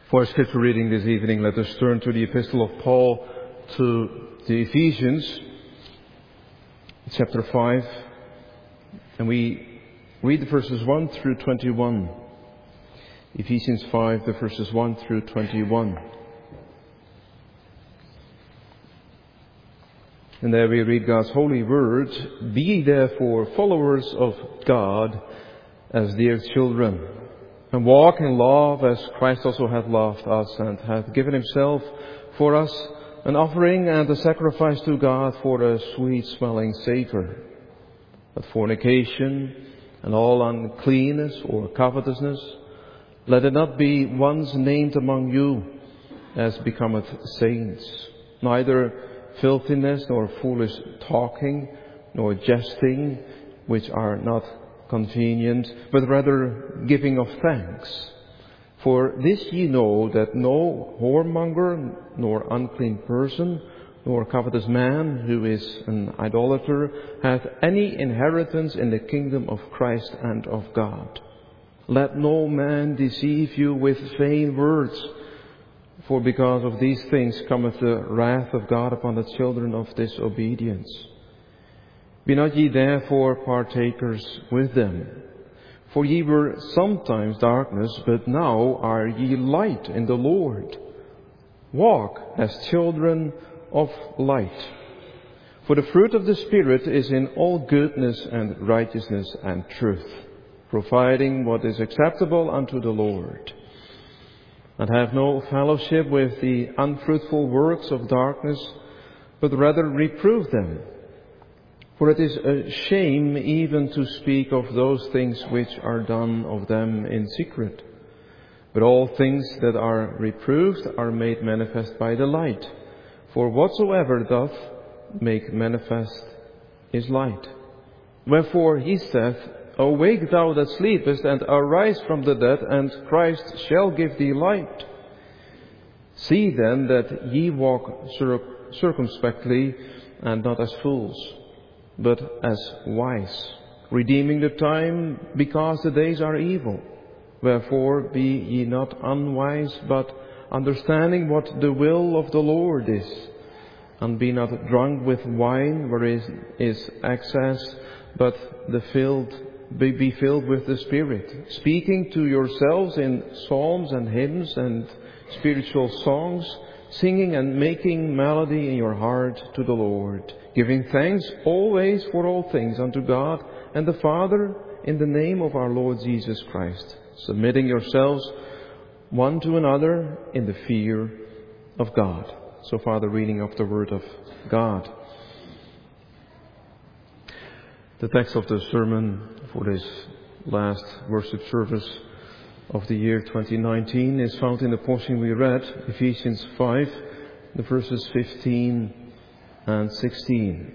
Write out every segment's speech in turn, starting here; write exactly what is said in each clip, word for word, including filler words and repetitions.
For our scripture reading this evening, let us turn to the epistle of Paul to the Ephesians, chapter five, and we read the verses one through twenty-one. Ephesians five, the verses one through twenty-one. And there we read God's holy word. Be ye therefore followers of God as dear children, and walk in love as Christ also hath loved us, and hath given himself for us, an offering and a sacrifice to God for a sweet-smelling savour. But fornication and all uncleanness or covetousness, let it not be once named among you, as becometh saints, neither filthiness, nor foolish talking, nor jesting, which are not convenient, but rather giving of thanks. For this ye know, that no whoremonger, nor unclean person, nor covetous man, who is an idolater, hath any inheritance in the kingdom of Christ and of God. Let no man deceive you with vain words, for because of these things cometh the wrath of God upon the children of disobedience. Be not ye therefore partakers with them. For ye were sometimes darkness, but now are ye light in the Lord. Walk as children of light. For the fruit of the Spirit is in all goodness and righteousness and truth, providing what is acceptable unto the Lord. And have no fellowship with the unfruitful works of darkness, but rather reprove them. For it is a shame even to speak of those things which are done of them in secret. But all things that are reproved are made manifest by the light. For whatsoever doth make manifest is light. Wherefore he saith, Awake thou that sleepest, and arise from the dead, and Christ shall give thee light. See then that ye walk cir- circumspectly, and not as fools, but as wise, redeeming the time, because the days are evil. Wherefore be ye not unwise, but understanding what the will of the Lord is. And be not drunk with wine, wherein is excess, but the filled, be, be filled with the Spirit, speaking to yourselves in psalms and hymns and spiritual songs, singing and making melody in your heart to the Lord, giving thanks always for all things unto God and the Father, in the name of our Lord Jesus Christ, submitting yourselves one to another in the fear of God. So far the reading of the Word of God. The text of the sermon for this last worship service of the year twenty nineteen is found in the portion we read, Ephesians five, the verses fifteen and sixteen.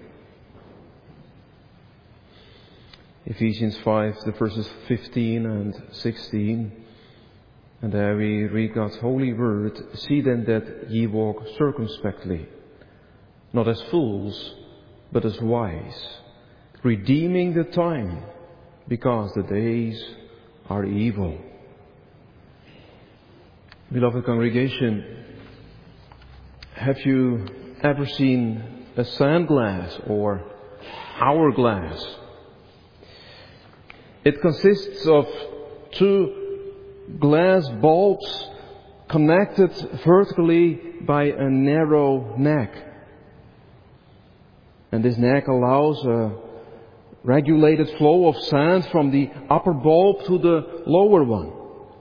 Ephesians five, the verses fifteen and sixteen. And there we read God's holy word. See then that ye walk circumspectly, not as fools, but as wise, redeeming the time, because the days are evil. Beloved congregation, have you ever seen a sand glass or hourglass? It consists of two glass bulbs connected vertically by a narrow neck. And this neck allows a regulated flow of sand from the upper bulb to the lower one.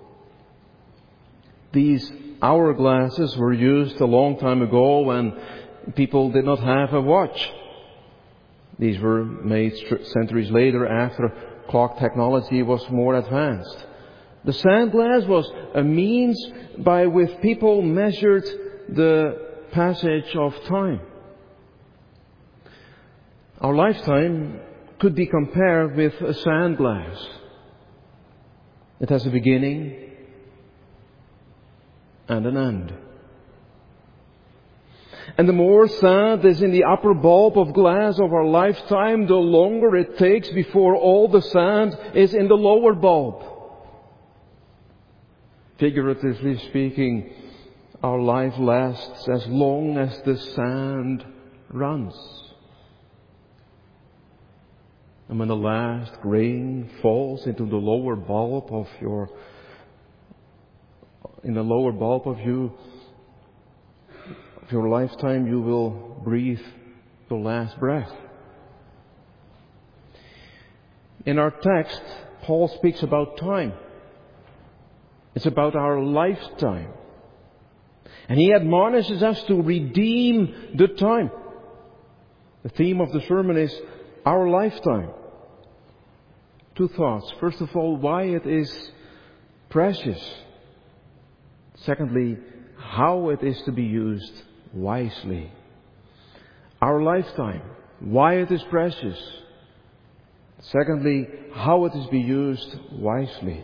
These hourglasses were used a long time ago when people did not have a watch. These were made centuries later after clock technology was more advanced. The sand glass was a means by which people measured the passage of time. Our lifetime could be compared with a sand glass. It has a beginning and an end. And the more sand is in the upper bulb of glass of our lifetime, the longer it takes before all the sand is in the lower bulb. Figuratively speaking, our life lasts as long as the sand runs. And when the last grain falls into the lower bulb of your, in the lower bulb of you, of your lifetime, you will breathe the last breath. In our text, Paul speaks about time. It's about our lifetime. And he admonishes us to redeem the time. The theme of the sermon is our lifetime. Two thoughts. First of all, why it is precious. Secondly, how it is to be used wisely. Our lifetime. Why it is precious. Secondly, how it is to be used wisely.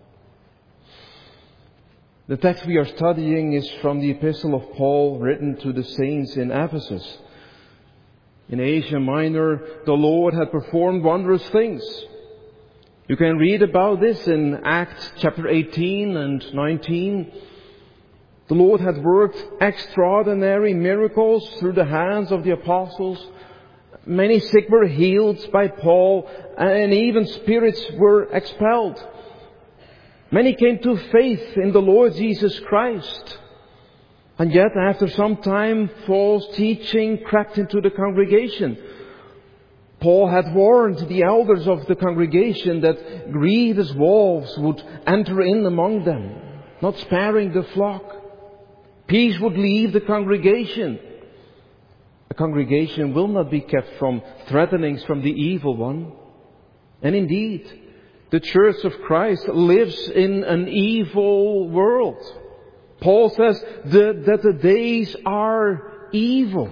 The text we are studying is from the epistle of Paul written to the saints in Ephesus. In Asia Minor, the Lord had performed wondrous things. You can read about this in Acts chapter eighteen and nineteen. The Lord had worked extraordinary miracles through the hands of the apostles. Many sick were healed by Paul, and even spirits were expelled. Many came to faith in the Lord Jesus Christ. And yet, after some time, false teaching crept into the congregation. Paul had warned the elders of the congregation that grievous wolves would enter in among them, not sparing the flock. Peace would leave the congregation. A congregation will not be kept from threatenings from the evil one. And indeed, the Church of Christ lives in an evil world. Paul says that, that the days are evil.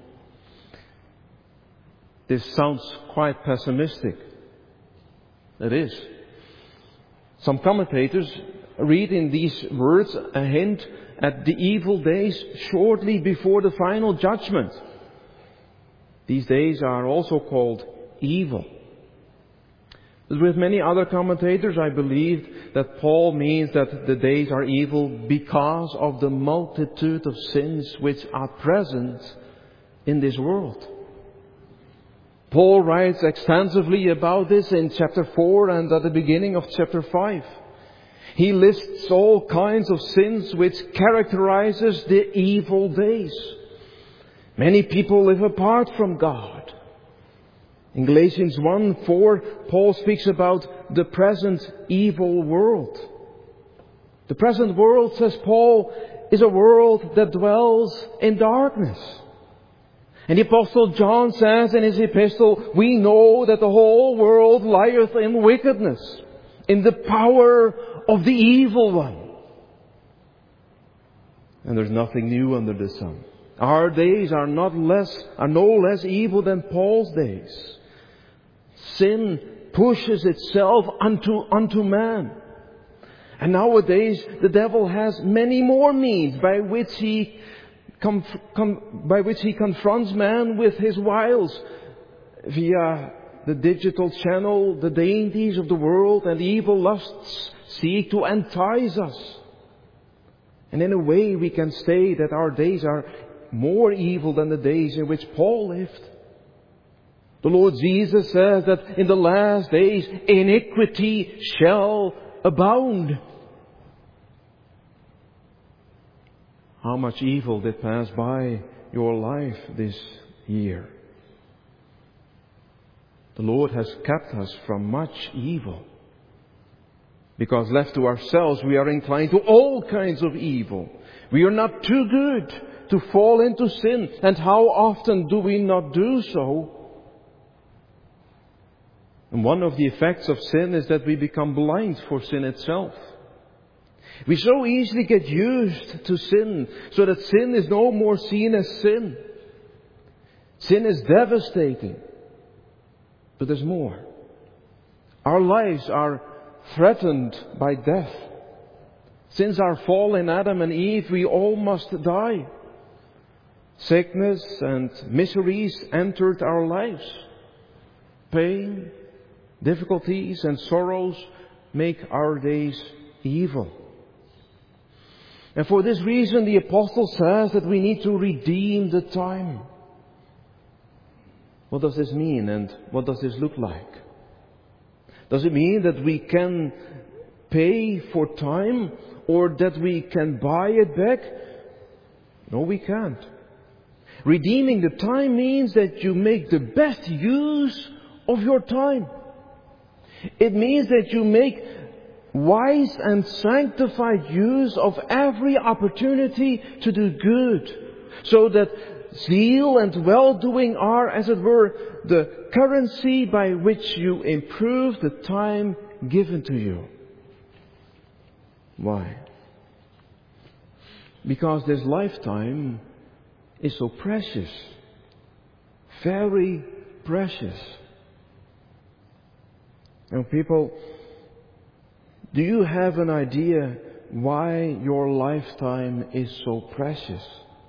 This sounds quite pessimistic. It is. Some commentators read in these words a hint at the evil days shortly before the final judgment. These days are also called evil. But with many other commentators, I believe that Paul means that the days are evil because of the multitude of sins which are present in this world. Paul writes extensively about this in chapter four and at the beginning of chapter five. He lists all kinds of sins which characterizes the evil days. Many people live apart from God. In Galatians one four, Paul speaks about the present evil world. The present world, says Paul, is a world that dwells in darkness. And the Apostle John says in his epistle, we know that the whole world lieth in wickedness, in the power of the evil one. And there's nothing new under the sun. Our days are not less, are no less evil than Paul's days. Sin pushes itself unto, unto man. And nowadays the devil has many more means by which he com, com, by which he confronts man with his wiles via the digital channel. The dainties of the world and the evil lusts seek to entice us. And in a way we can say that our days are more evil than the days in which Paul lived. The Lord Jesus says that in the last days iniquity shall abound. How much evil did pass by your life this year? The Lord has kept us from much evil. Because left to ourselves, we are inclined to all kinds of evil. We are not too good to fall into sin. And how often do we not do so? And one of the effects of sin is that we become blind for sin itself. We so easily get used to sin, so that sin is no more seen as sin. Sin is devastating. But there's more. Our lives are threatened by death. Since our fall in Adam and Eve, we all must die. Sickness and miseries entered our lives. Pain, difficulties and sorrows make our days evil. And for this reason, the apostle says that we need to redeem the time. What does this mean, and what does this look like? Does it mean that we can pay for time, or that we can buy it back? No, we can't. Redeeming the time means that you make the best use of your time. It means that you make wise and sanctified use of every opportunity to do good, so that zeal and well-doing are, as it were, the currency by which you improve the time given to you. Why? Because this lifetime is so precious, very precious. And people, do you have an idea why your lifetime is so precious?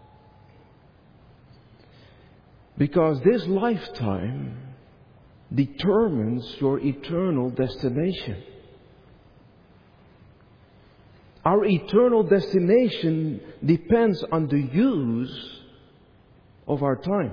Because this lifetime determines your eternal destination. Our eternal destination depends on the use of our time.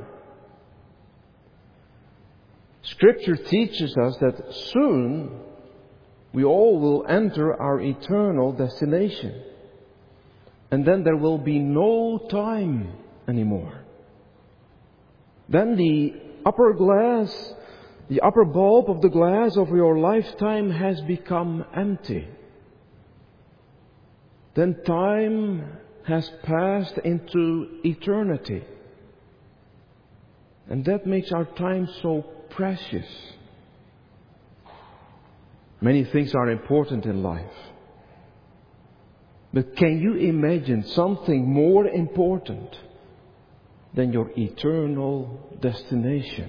Scripture teaches us that soon we all will enter our eternal destination. And then there will be no time anymore. Then the upper glass, the upper bulb of the glass of your lifetime has become empty. Then time has passed into eternity. And that makes our time so precious. Many things are important in life. But can you imagine something more important than your eternal destination?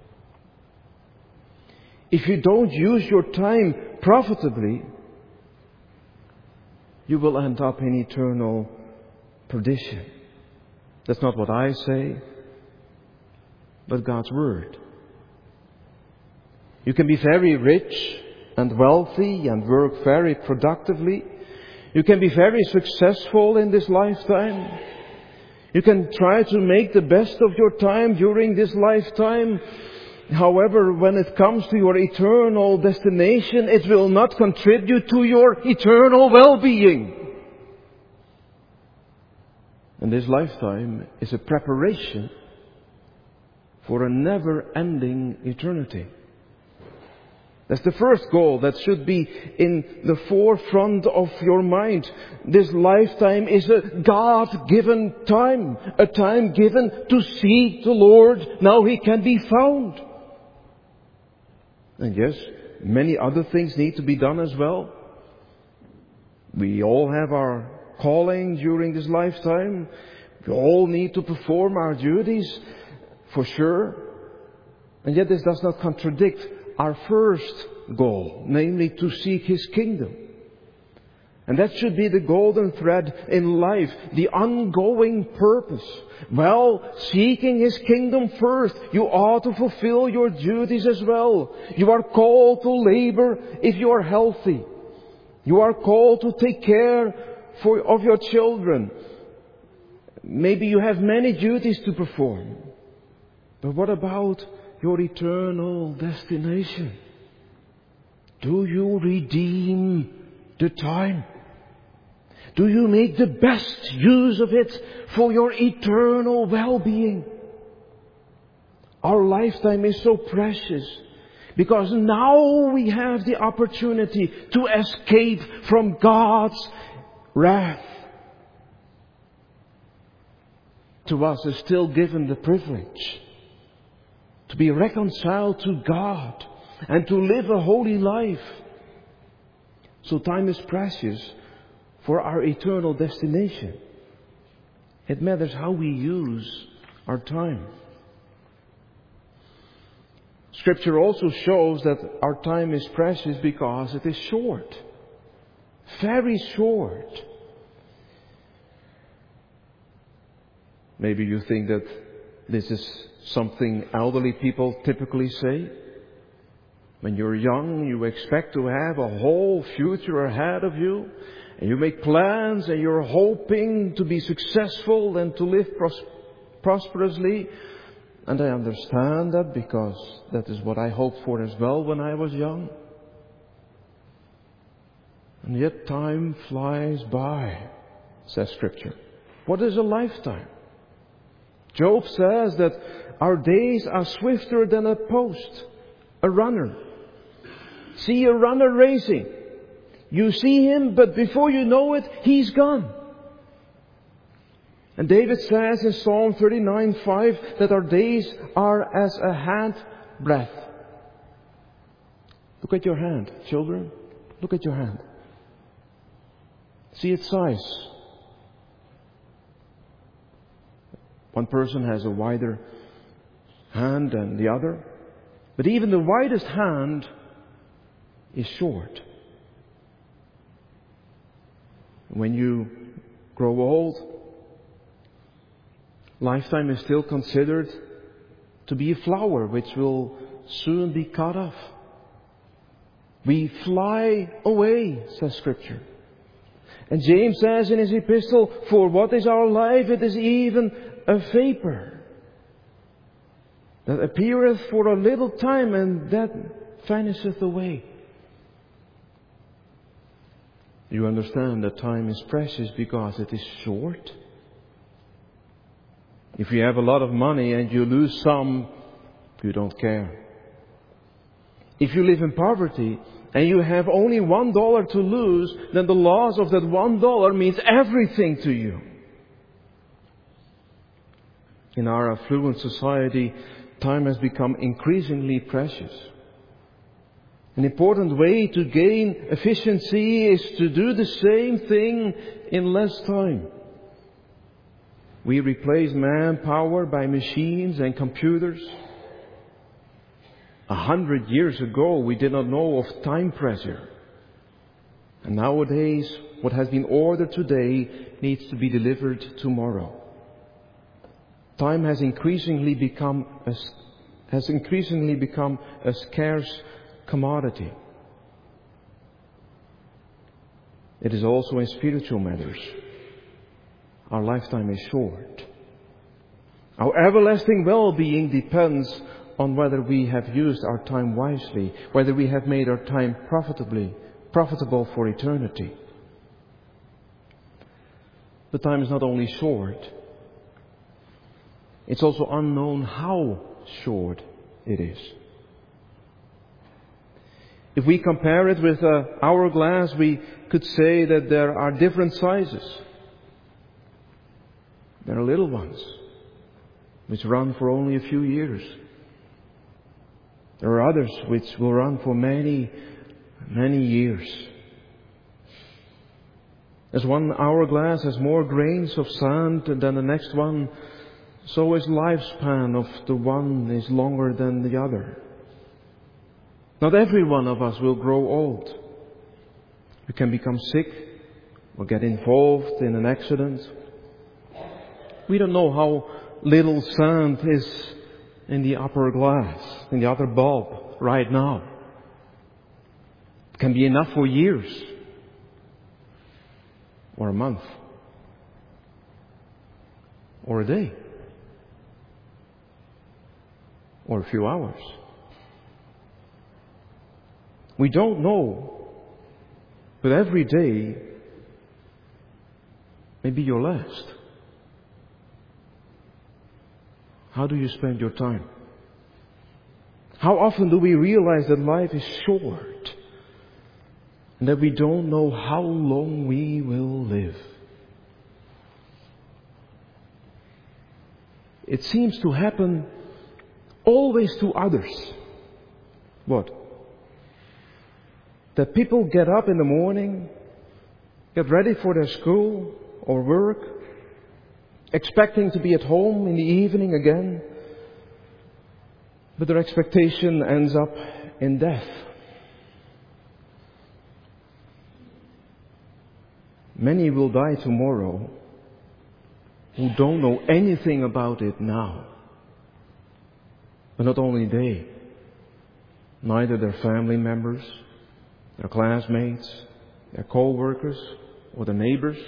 If you don't use your time profitably, you will end up in eternal perdition. That's not what I say, but God's Word. You can be very rich and wealthy and work very productively. You can be very successful in this lifetime. You can try to make the best of your time during this lifetime. However, when it comes to your eternal destination, it will not contribute to your eternal well-being. And this lifetime is a preparation for a never-ending eternity. That's the first goal that should be in the forefront of your mind. This lifetime is a God-given time. A time given to seek the Lord now He can be found. And yes, many other things need to be done as well. We all have our calling during this lifetime. We all need to perform our duties, for sure. And yet this does not contradict our first goal, namely to seek His kingdom. And that should be the golden thread in life, the ongoing purpose. Well, seeking His kingdom first, you ought to fulfill your duties as well. You are called to labor if you are healthy. You are called to take care for, of your children. Maybe you have many duties to perform. But what about your eternal destination? Do you redeem the time? Do you make the best use of it for your eternal well-being? Our lifetime is so precious because now we have the opportunity to escape from God's wrath. To us is still given the privilege to be reconciled to God and to live a holy life. So time is precious for our eternal destination. It matters how we use our time. Scripture also shows that our time is precious because it is short. Very short. Maybe you think that this is something elderly people typically say. When you're young, you expect to have a whole future ahead of you. And you make plans and you're hoping to be successful and to live pros- prosperously. And I understand that because that is what I hoped for as well when I was young. And yet time flies by, says Scripture. What is a lifetime? Job says that our days are swifter than a post, a runner. See a runner racing. You see him, but before you know it, he's gone. And David says in Psalm thirty-nine five that our days are as a handbreadth. Look at your hand, children. Look at your hand. See its size. One person has a wider hand than the other. But even the widest hand is short. When you grow old, lifetime is still considered to be a flower which will soon be cut off. We fly away, says Scripture. And James says in his epistle, for what is our life? It is even a vapor that appeareth for a little time and that vanisheth away. You understand that time is precious because it is short. If you have a lot of money and you lose some, you don't care. If you live in poverty and you have only one dollar to lose, then the loss of that one dollar means everything to you. In our affluent society, time has become increasingly precious. An important way to gain efficiency is to do the same thing in less time. We replace manpower by machines and computers. A hundred years ago, we did not know of time pressure. And nowadays, what has been ordered today needs to be delivered tomorrow. Time has increasingly become a, has increasingly become a scarce commodity. It is also in spiritual matters. Our lifetime is short. Our everlasting well-being depends on whether we have used our time wisely, whether we have made our time profitably, profitable for eternity. The time is not only short, it's also unknown how short it is. If we compare it with an hourglass, we could say that there are different sizes. There are little ones, which run for only a few years. There are others which will run for many, many years. As one hourglass has more grains of sand than the next one, so is lifespan of the one is longer than the other. Not every one of us will grow old. We can become sick or get involved in an accident. We don't know how little sand is in the upper glass, in the other bulb right now. It can be enough for years or a month or a day or a few hours. We don't know, but every day may be your last. How do you spend your time? How often do we realize that life is short and that we don't know how long we will live? It seems to happen always to others. What? That people get up in the morning, get ready for their school or work, expecting to be at home in the evening again, but their expectation ends up in death. Many will die tomorrow who don't know anything about it now. But not only they, neither their family members, their classmates, their co-workers, or their neighbors.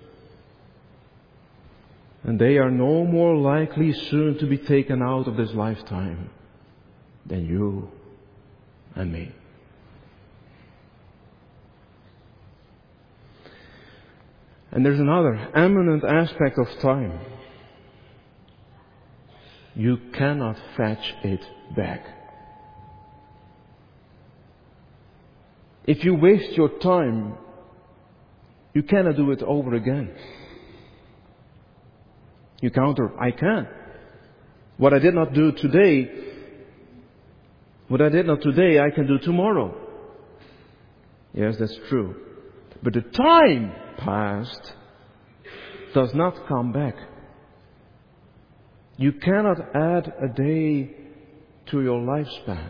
And they are no more likely soon to be taken out of this lifetime than you and me. And there's another eminent aspect of time. You cannot fetch it back. If you waste your time, you cannot do it over again. You counter, I can. What I did not do today, what I did not today, I can do tomorrow. Yes, that's true. But the time past does not come back. You cannot add a day to your lifespan.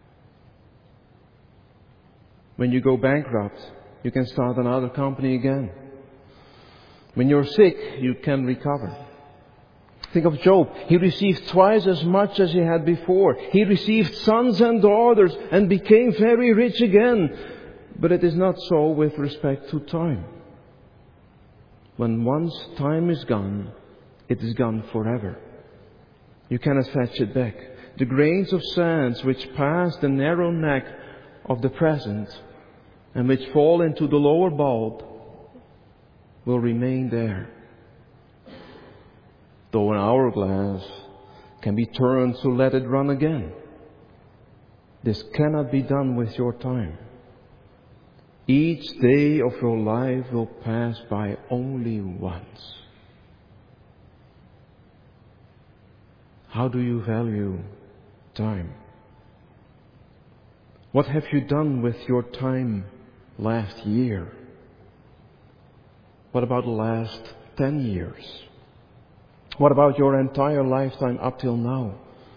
When you go bankrupt, you can start another company again. When you're sick, you can recover. Think of Job. He received twice as much as he had before. He received sons and daughters and became very rich again. But it is not so with respect to time. When once time is gone, it is gone forever. You cannot fetch it back. The grains of sand which pass the narrow neck of the present and which fall into the lower bulb will remain there. Though an hourglass can be turned to let it run again, this cannot be done with your time. Each day of your life will pass by only once. How do you value time? What have you done with your time last year? What about the last ten years? What about your entire lifetime up till now?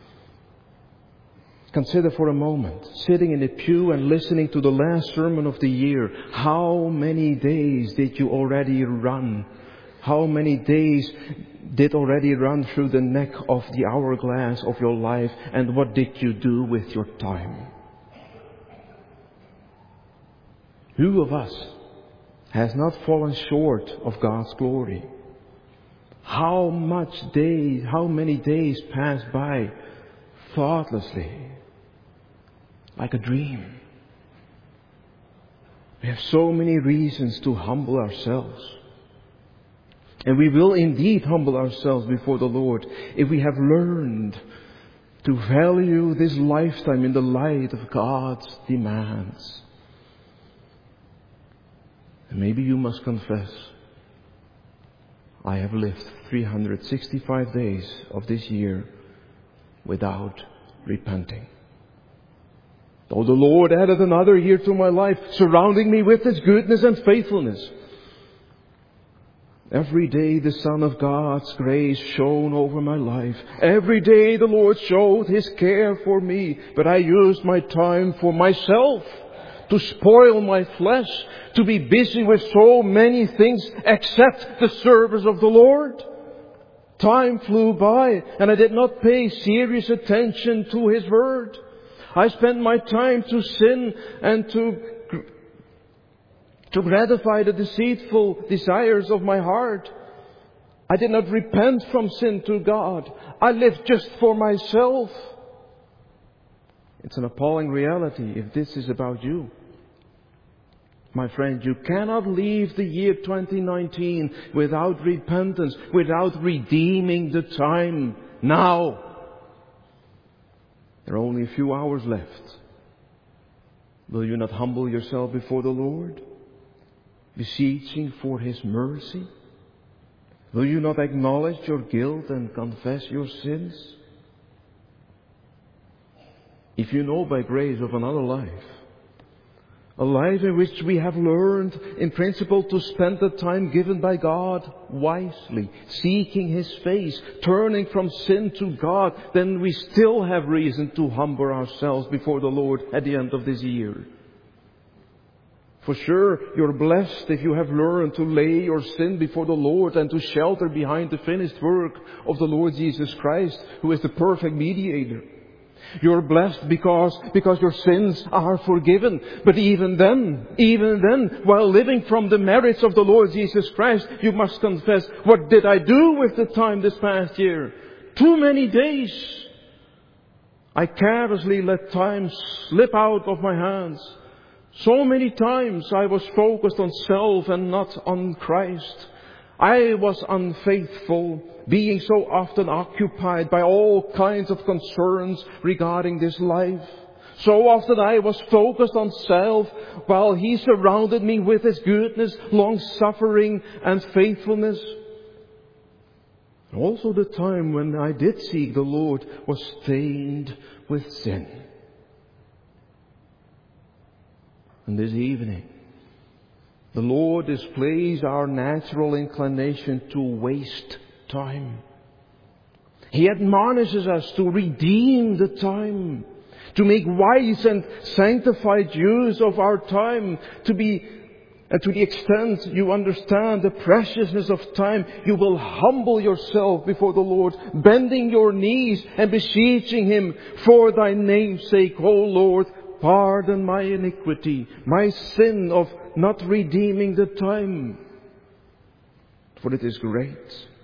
Consider for a moment, sitting in the pew and listening to the last sermon of the year, how many days did you already run? How many days did already run through the neck of the hourglass of your life? And what did you do with your time? Who of us has not fallen short of God's glory? How much days, how many days pass by thoughtlessly, like a dream? We have so many reasons to humble ourselves. And we will indeed humble ourselves before the Lord if we have learned to value this lifetime in the light of God's demands. And maybe you must confess, I have lived three hundred sixty-five days of this year without repenting. Though the Lord added another year to my life, surrounding me with His goodness and faithfulness. Every day the Son of God's grace shone over my life. Every day the Lord showed His care for me. But I used my time for myself, to spoil my flesh, to be busy with so many things except the service of the Lord. Time flew by and I did not pay serious attention to His word. I spent my time to sin and to, to gratify the deceitful desires of my heart. I did not repent from sin to God. I lived just for myself. It's an appalling reality if this is about you. My friend, you cannot leave the year twenty nineteen without repentance, without redeeming the time now. There are only a few hours left. Will you not humble yourself before the Lord, beseeching for His mercy? Will you not acknowledge your guilt and confess your sins? If you know by grace of another life, a life in which we have learned in principle to spend the time given by God wisely, seeking His face, turning from sin to God, then we still have reason to humble ourselves before the Lord at the end of this year. For sure, you're blessed if you have learned to lay your sin before the Lord and to shelter behind the finished work of the Lord Jesus Christ, who is the perfect mediator. You're blessed because, because your sins are forgiven. But even then, even then, while living from the merits of the Lord Jesus Christ, you must confess, what did I do with the time this past year? Too many days. I carelessly let time slip out of my hands. So many times I was focused on self and not on Christ. I was unfaithful, being so often occupied by all kinds of concerns regarding this life. So often I was focused on self, while He surrounded me with His goodness, long-suffering, and faithfulness. Also the time when I did seek the Lord was stained with sin. And this evening, the Lord displays our natural inclination to waste time. He admonishes us to redeem the time, to make wise and sanctified use of our time, to be, and to the extent you understand the preciousness of time, you will humble yourself before the Lord, bending your knees and beseeching Him, for Thy name's sake, O Lord, pardon my iniquity, my sin of not redeeming the time. For it is great.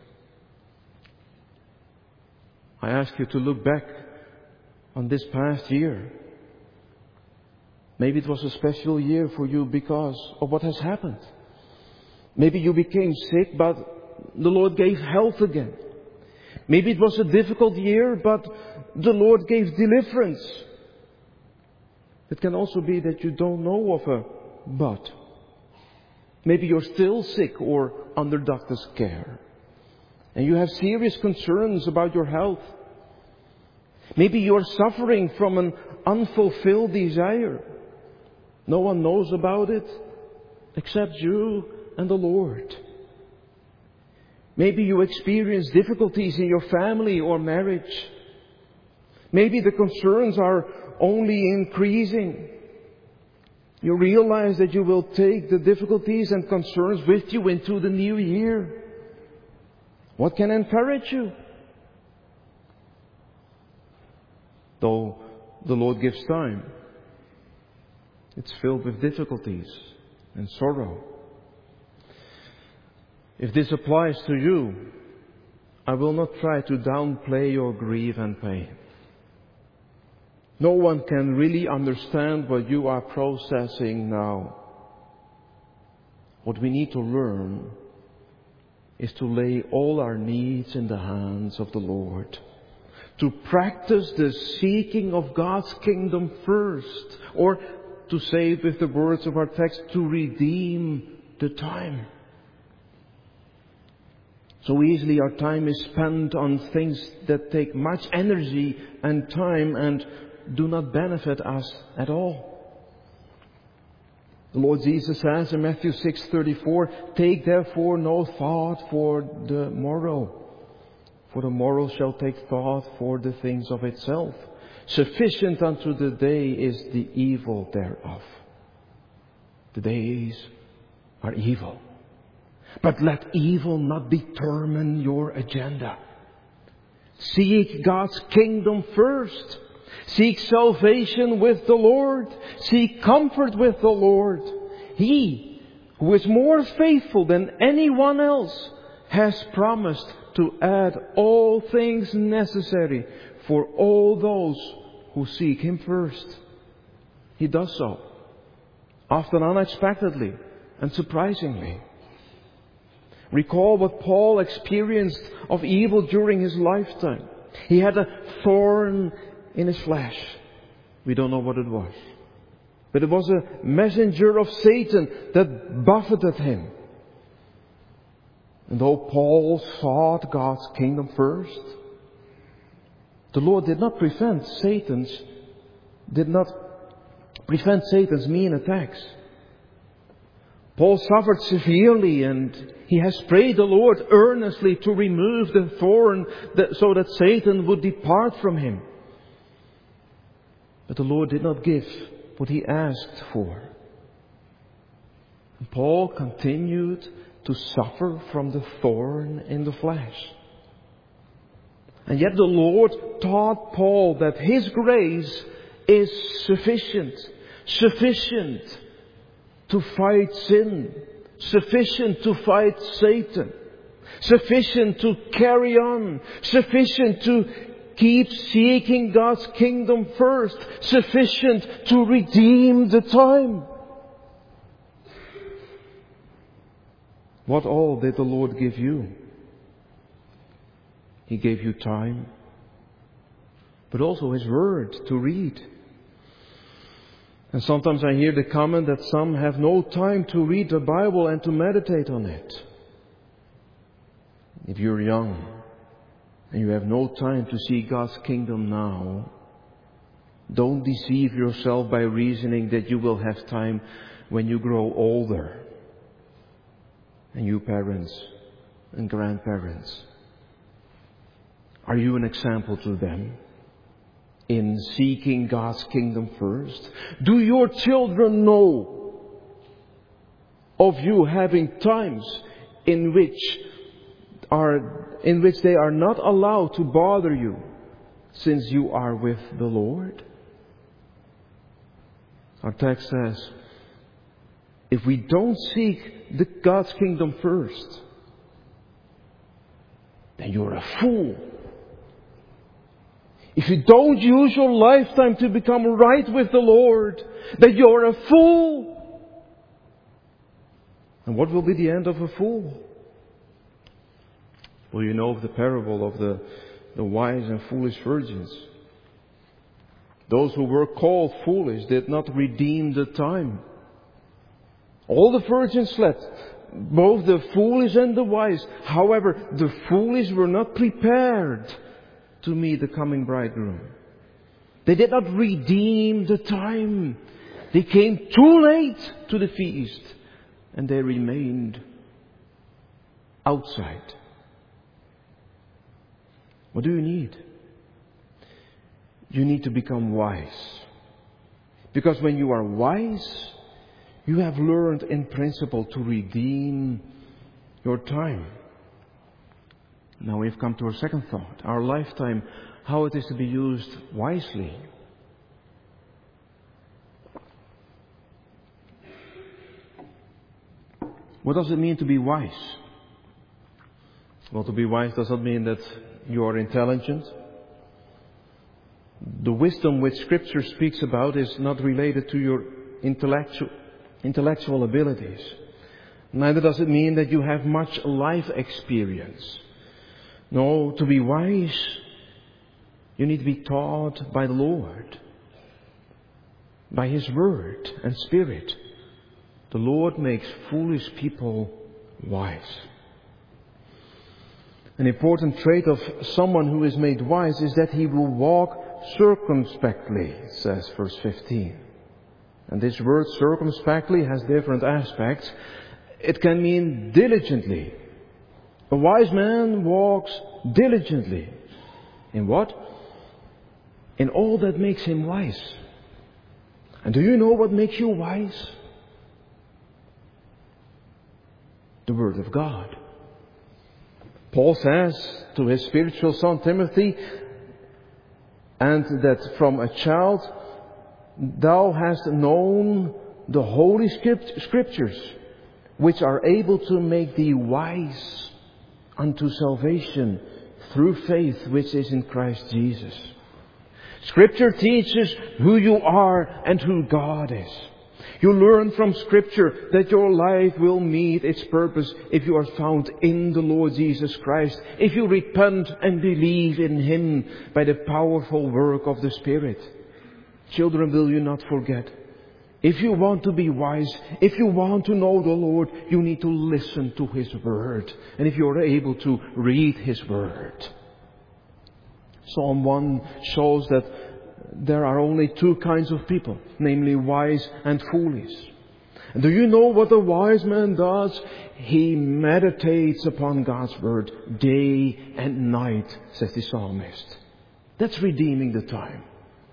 I ask you to look back on this past year. Maybe it was a special year for you because of what has happened. Maybe you became sick, but the Lord gave health again. Maybe it was a difficult year, but the Lord gave deliverance. It can also be that you don't know of a but. Maybe you're still sick or under doctor's care. And you have serious concerns about your health. Maybe you're suffering from an unfulfilled desire. No one knows about it except you and the Lord. Maybe you experience difficulties in your family or marriage. Maybe the concerns are only increasing. You realize that you will take the difficulties and concerns with you into the new year. What can encourage you? Though the Lord gives time, it's filled with difficulties and sorrow. If this applies to you, I will not try to downplay your grief and pain. No one can really understand what you are processing now. What we need to learn is to lay all our needs in the hands of the Lord. To practice the seeking of God's kingdom first. Or to say it with the words of our text, to redeem the time. So easily our time is spent on things that take much energy and time and do not benefit us at all. The Lord Jesus says in Matthew six thirty-four, take therefore no thought for the morrow, for the morrow shall take thought for the things of itself. Sufficient unto the day is the evil thereof. The days are evil. But let evil not determine your agenda. Seek God's kingdom first. Seek salvation with the Lord. Seek comfort with the Lord. He, who is more faithful than anyone else, has promised to add all things necessary for all those who seek Him first. He does so, often unexpectedly and surprisingly. Recall what Paul experienced of evil during his lifetime. He had a thorn in his flesh. We don't know what it was. But it was a messenger of Satan that buffeted him. And though Paul sought God's kingdom first, the Lord did not prevent Satan's, did not prevent Satan's mean attacks. Paul suffered severely, and he has prayed the Lord earnestly to remove the thorn that, so that Satan would depart from him. But the Lord did not give what he asked for. And Paul continued to suffer from the thorn in the flesh. And yet the Lord taught Paul that His grace is sufficient. Sufficient to fight sin. Sufficient to fight Satan. Sufficient to carry on. Sufficient to keep seeking God's kingdom first. Sufficient to redeem the time. What all did the Lord give you? He gave you time, but also His Word to read. And sometimes I hear the comment that some have no time to read the Bible and to meditate on it. If you're young and you have no time to see God's kingdom now, don't deceive yourself by reasoning that you will have time when you grow older. And you parents and grandparents, are you an example to them in seeking God's kingdom first? Do your children know of you having times in which are in which they are not allowed to bother you, since you are with the Lord? Our text says, if we don't seek the God's kingdom first, then you're a fool. If you don't use your lifetime to become right with the Lord, then you're a fool. And what will be the end of a fool? Well, you know of the parable of the, the wise and foolish virgins. Those who were called foolish did not redeem the time. All the virgins slept, both the foolish and the wise. However, the foolish were not prepared to meet the coming bridegroom. They did not redeem the time. They came too late to the feast, and they remained outside. What do you need? You need to become wise. Because when you are wise, you have learned in principle to redeem your time. Now we've come to our second thought. Our lifetime, how it is to be used wisely. What does it mean to be wise? Well, to be wise does not mean that you are intelligent. The wisdom which Scripture speaks about is not related to your intellectual intellectual abilities. Neither does it mean that you have much life experience. No, to be wise, you need to be taught by the Lord, by His Word and Spirit. The Lord makes foolish people wise. An important trait of someone who is made wise is that he will walk circumspectly, says verse fifteen. And this word circumspectly has different aspects. It can mean diligently. A wise man walks diligently. In what? In all that makes him wise. And do you know what makes you wise? The Word of God. Paul says to his spiritual son Timothy, and that from a child thou hast known the Holy Scriptures, which are able to make thee wise unto salvation through faith which is in Christ Jesus. Scripture teaches who you are and who God is. You learn from Scripture that your life will meet its purpose if you are found in the Lord Jesus Christ, if you repent and believe in Him by the powerful work of the Spirit. Children, will you not forget, if you want to be wise, if you want to know the Lord, you need to listen to His Word. And if you are able to read His Word. Psalm one shows that there are only two kinds of people, namely wise and foolish. And do you know what a wise man does? He meditates upon God's Word day and night, says the psalmist. That's redeeming the time.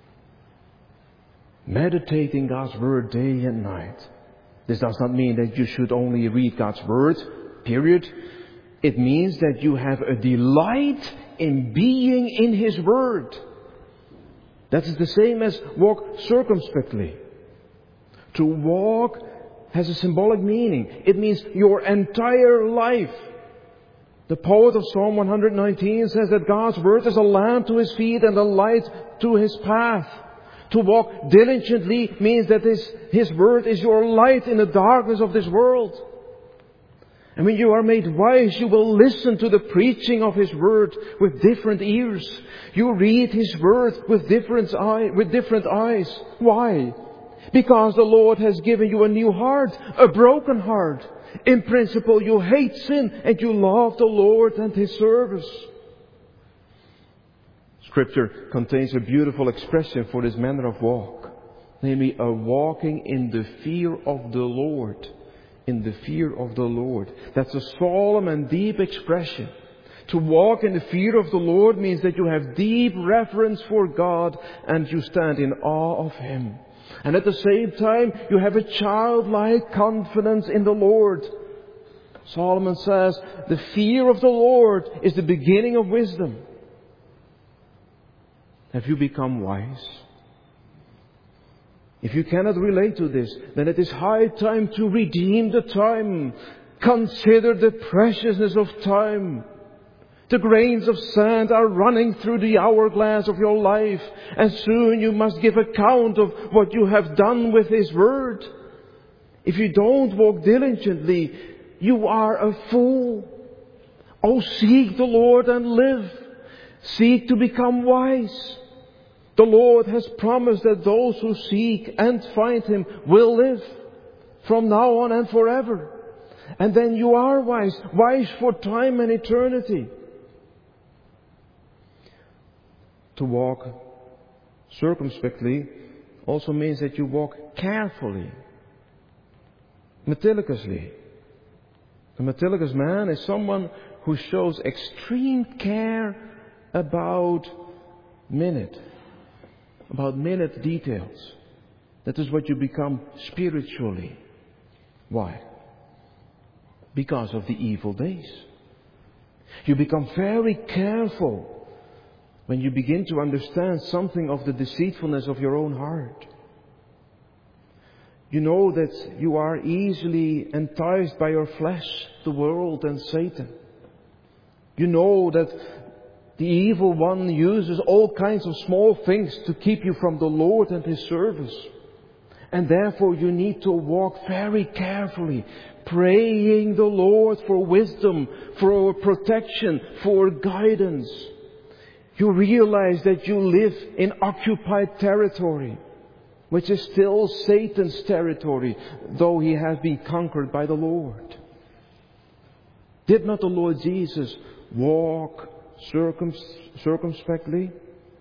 Meditating God's Word day and night. This does not mean that you should only read God's Word, period. It means that you have a delight in being in His Word. That is the same as walk circumspectly. To walk has a symbolic meaning. It means your entire life. The poet of Psalm one nineteen says that God's Word is a lamp to His feet and a light to His path. To walk diligently means that His, His Word is your light in the darkness of this world. And when you are made wise, you will listen to the preaching of His Word with different ears. You read His Word with different, eye, with different eyes. Why? Because the Lord has given you a new heart, a broken heart. In principle, you hate sin and you love the Lord and His service. Scripture contains a beautiful expression for this manner of walk. Namely, a walking in the fear of the Lord. In the fear of the Lord. That's a solemn and deep expression. To walk in the fear of the Lord means that you have deep reverence for God and you stand in awe of Him. And at the same time, you have a childlike confidence in the Lord. Solomon says, the fear of the Lord is the beginning of wisdom. Have you become wise? If you cannot relate to this, then it is high time to redeem the time. Consider the preciousness of time. The grains of sand are running through the hourglass of your life, and soon you must give account of what you have done with His Word. If you don't walk diligently, you are a fool. Oh, seek the Lord and live. Seek to become wise. The Lord has promised that those who seek and find Him will live from now on and forever. And then you are wise, wise for time and eternity. To walk circumspectly also means that you walk carefully, meticulously. A meticulous man is someone who shows extreme care about minute, about minute details. That is what you become spiritually. Why? Because of the evil days. You become very careful when you begin to understand something of the deceitfulness of your own heart. You know that you are easily enticed by your flesh, the world and Satan. You know that the evil one uses all kinds of small things to keep you from the Lord and His service. And therefore you need to walk very carefully, praying the Lord for wisdom, for protection, for guidance. You realize that you live in occupied territory, which is still Satan's territory, though he has been conquered by the Lord. Did not the Lord Jesus walk circum- circumspectly?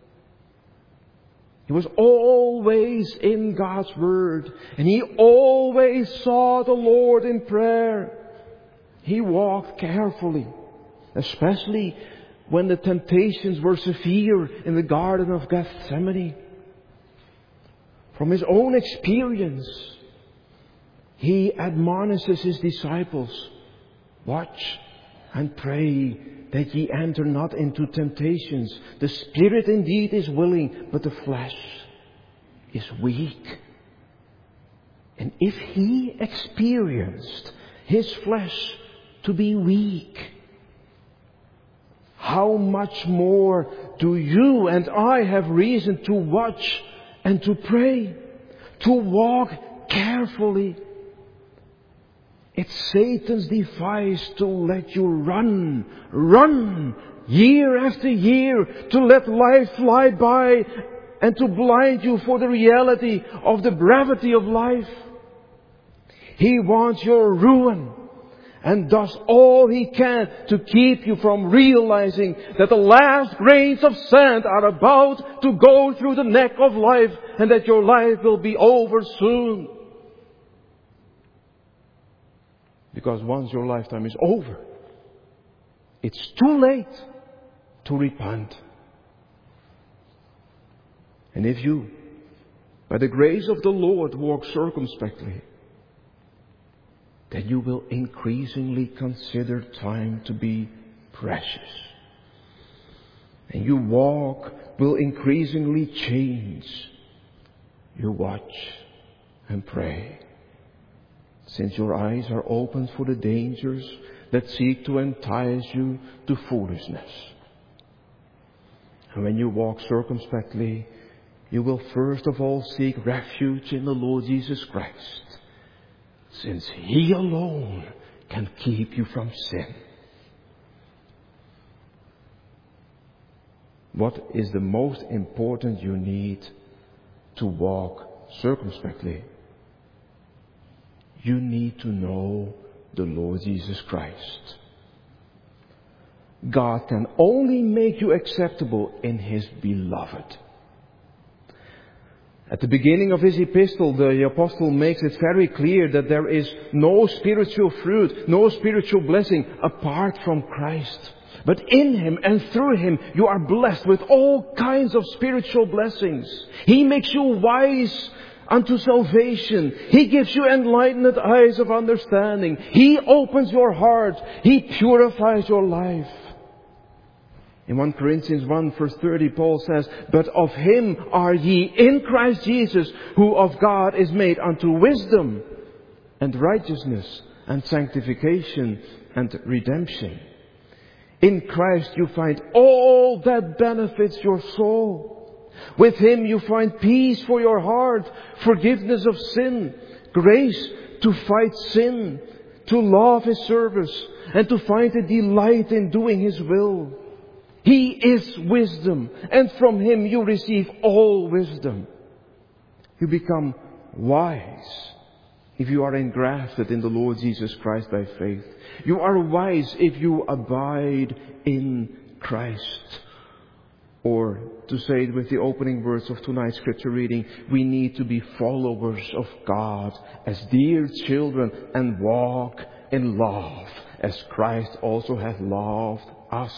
He was always in God's Word, and He always saw the Lord in prayer. He walked carefully, especially when the temptations were severe in the Garden of Gethsemane. From His own experience, He admonishes His disciples, watch and pray that ye enter not into temptations. The spirit indeed is willing, but the flesh is weak. And if He experienced His flesh to be weak, how much more do you and I have reason to watch and to pray, to walk carefully? It's Satan's device to let you run, run year after year, to let life fly by and to blind you for the reality of the brevity of life. He wants your ruin and does all he can to keep you from realizing that the last grains of sand are about to go through the neck of life and that your life will be over soon. Because once your lifetime is over, it's too late to repent. And if you, by the grace of the Lord, walk circumspectly, then you will increasingly consider time to be precious. And your walk will increasingly change. You watch and pray, since your eyes are opened for the dangers that seek to entice you to foolishness. And when you walk circumspectly, you will first of all seek refuge in the Lord Jesus Christ, since He alone can keep you from sin. What is the most important you need to walk circumspectly? You need to know the Lord Jesus Christ. God can only make you acceptable in His beloved. At the beginning of his epistle, the apostle makes it very clear that there is no spiritual fruit, no spiritual blessing apart from Christ. But in Him and through Him, you are blessed with all kinds of spiritual blessings. He makes you wise unto salvation. He gives you enlightened eyes of understanding. He opens your heart. He purifies your life. In First Corinthians one verse thirty, Paul says, "But of Him are ye in Christ Jesus, who of God is made unto wisdom and righteousness and sanctification and redemption." In Christ you find all that benefits your soul. With Him you find peace for your heart, forgiveness of sin, grace to fight sin, to love His service, and to find a delight in doing His will. He is wisdom, and from Him you receive all wisdom. You become wise if you are engrafted in the Lord Jesus Christ by faith. You are wise if you abide in Christ. Or, to say it with the opening words of tonight's scripture reading, we need to be followers of God as dear children and walk in love as Christ also hath loved us.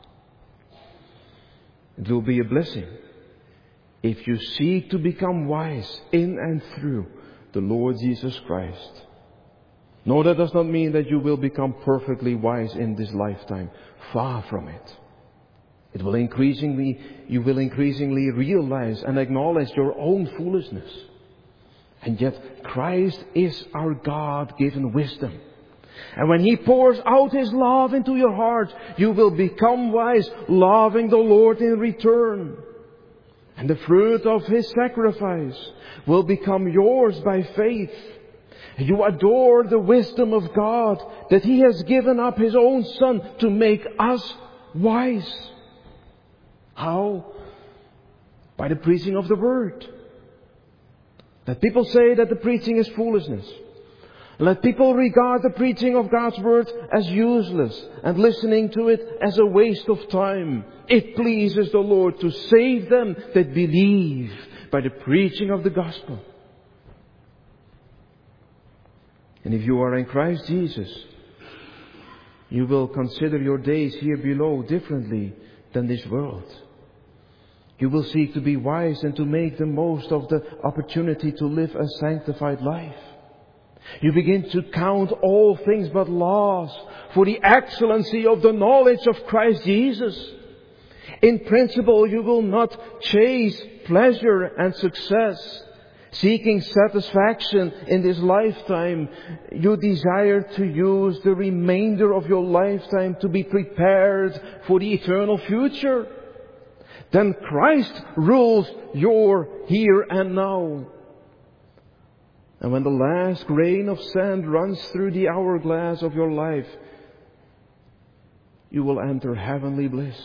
It will be a blessing if you seek to become wise in and through the Lord Jesus Christ. No, that does not mean that you will become perfectly wise in this lifetime. Far from it. It will increasingly, you will increasingly realize and acknowledge your own foolishness. And yet Christ is our God-given wisdom. And when He pours out His love into your heart, you will become wise, loving the Lord in return. And the fruit of His sacrifice will become yours by faith. You adore the wisdom of God, that He has given up His own Son to make us wise. How? By the preaching of the Word. Let people say that the preaching is foolishness. Let people regard the preaching of God's Word as useless and listening to it as a waste of time. It pleases the Lord to save them that believe by the preaching of the gospel. And if you are in Christ Jesus, you will consider your days here below differently than this world. You will seek to be wise and to make the most of the opportunity to live a sanctified life. You begin to count all things but loss for the excellency of the knowledge of Christ Jesus. In principle, you will not chase pleasure and success, seeking satisfaction in this lifetime. You desire to use the remainder of your lifetime to be prepared for the eternal future. Then Christ rules your here and now. And when the last grain of sand runs through the hourglass of your life, you will enter heavenly bliss.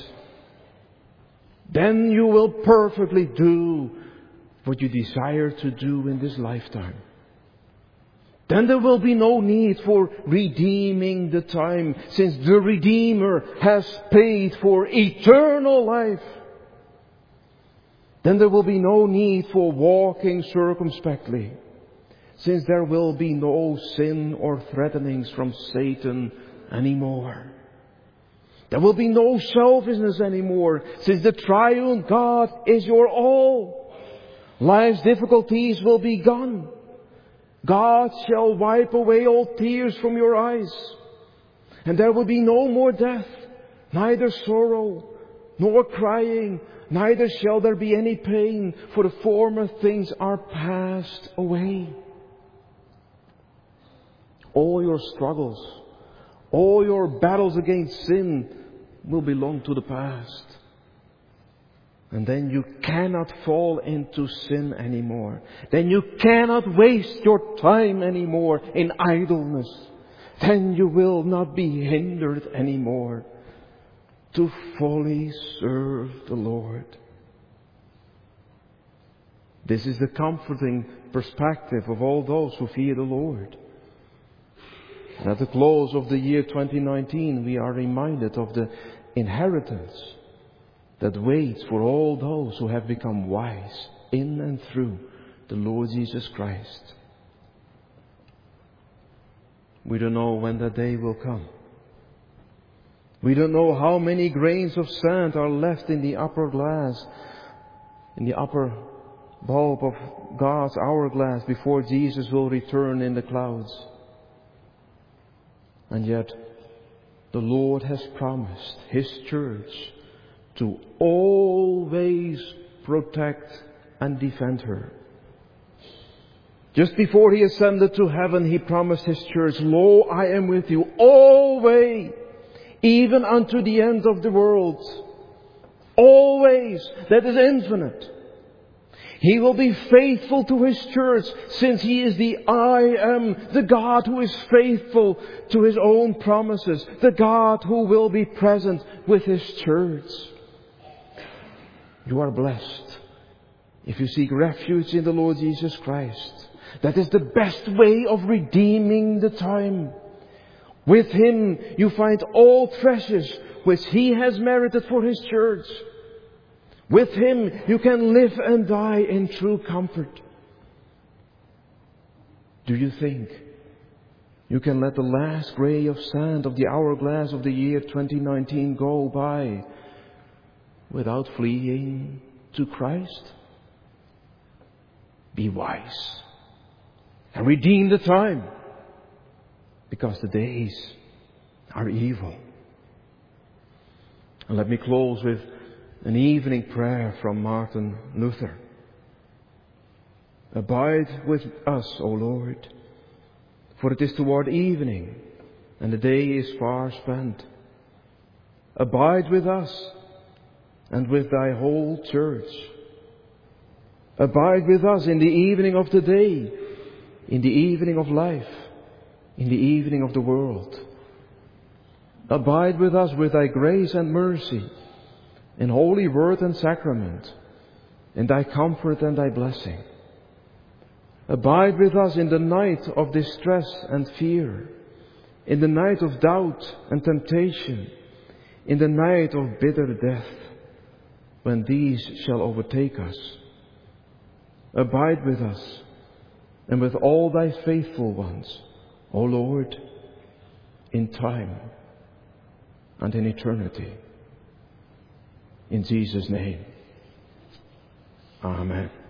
Then you will perfectly do what you desire to do in this lifetime. Then there will be no need for redeeming the time, since the Redeemer has paid for eternal life. Then there will be no need for walking circumspectly, since there will be no sin or threatenings from Satan anymore. There will be no selfishness anymore, since the triune God is your all. Life's difficulties will be gone. God shall wipe away all tears from your eyes. And there will be no more death, neither sorrow, nor crying, neither shall there be any pain, for the former things are passed away. All your struggles, all your battles against sin will belong to the past. And then you cannot fall into sin anymore. Then you cannot waste your time anymore in idleness. Then you will not be hindered anymore to fully serve the Lord. This is the comforting perspective of all those who fear the Lord. And at the close of the year twenty nineteen, we are reminded of the inheritance that waits for all those who have become wise in and through the Lord Jesus Christ. We don't know when that day will come. We don't know how many grains of sand are left in the upper glass, in the upper bulb of God's hourglass before Jesus will return in the clouds. And yet, the Lord has promised His church to always protect and defend her. Just before He ascended to heaven, He promised His church, "Lo, I am with you always, even unto the end of the world." Always. That is infinite. He will be faithful to His church, since He is the I am, the God who is faithful to His own promises, the God who will be present with His church. You are blessed if you seek refuge in the Lord Jesus Christ. That is the best way of redeeming the time. With Him you find all treasures which He has merited for His church. With Him you can live and die in true comfort. Do you think you can let the last grain of sand of the hourglass of the year twenty nineteen go by without fleeing to Christ? Be wise and redeem the time, because the days are evil. And let me close with an evening prayer from Martin Luther. Abide with us, O Lord, for it is toward evening, and the day is far spent. Abide with us and with Thy whole church. Abide with us in the evening of the day, in the evening of life, in the evening of the world. Abide with us with Thy grace and mercy, in holy word and sacrament, in Thy comfort and Thy blessing. Abide with us in the night of distress and fear, in the night of doubt and temptation, in the night of bitter death, when these shall overtake us. Abide with us and with all Thy faithful ones, O Lord, in time and in eternity. In Jesus' name, Amen.